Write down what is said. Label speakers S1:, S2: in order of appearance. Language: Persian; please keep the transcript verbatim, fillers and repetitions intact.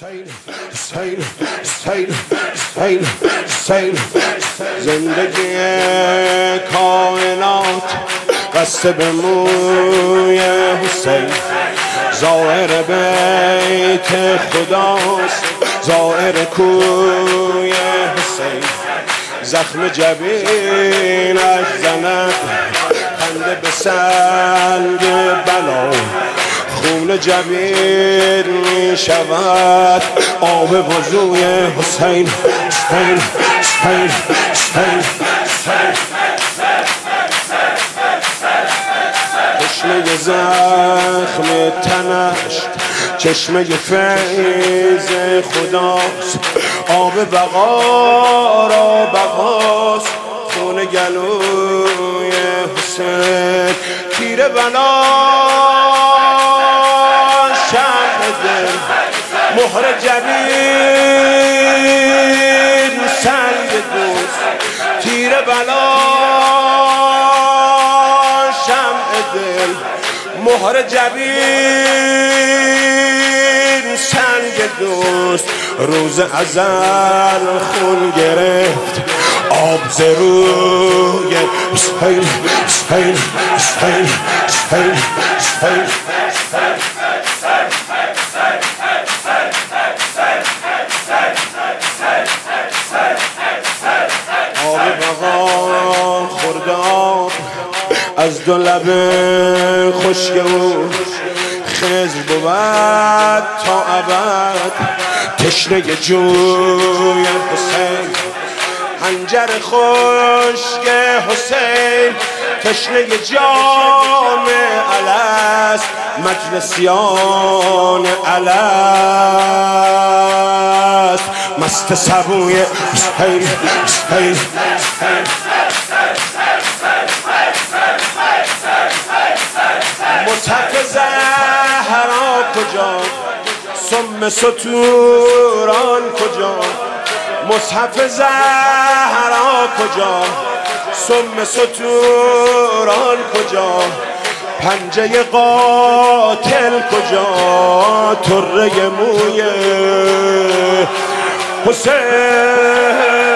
S1: حسین حسین حسین حسین حسین زندگی کائنات بسته به موی حسین، ظاهر بیت خداست، ظاهر کوی حسین، زخم جبینش زند خنده به سنگ بلا، خون جبین می شود آب وضوی حسین حسین حسین حسین چشمه زخم تنش چشمه فیض خداست، آب بقا را بقاست، خون گلوی حسین، تیر بلا شمع دل، مهر جبین سنگ دوست، تیر بلا شمع دل، مهر جبین سنگ دوست، روز ازل خون گرفت آب ز روی حسین حسین حسین حسین حسین آب بقا خورداب از دو لب خشک او، خضر بود تا ابد تشنه جوی حسین، حنجر خشک حسین تشنه جام الست، مجلسیان الست مست سبوی حسین حسین مصحف زهرا کجا، سم ستوران کجا، مصحف زهرا کجا، سم ستوران کجا، پنجه قاتل کجا، طره موی حسین.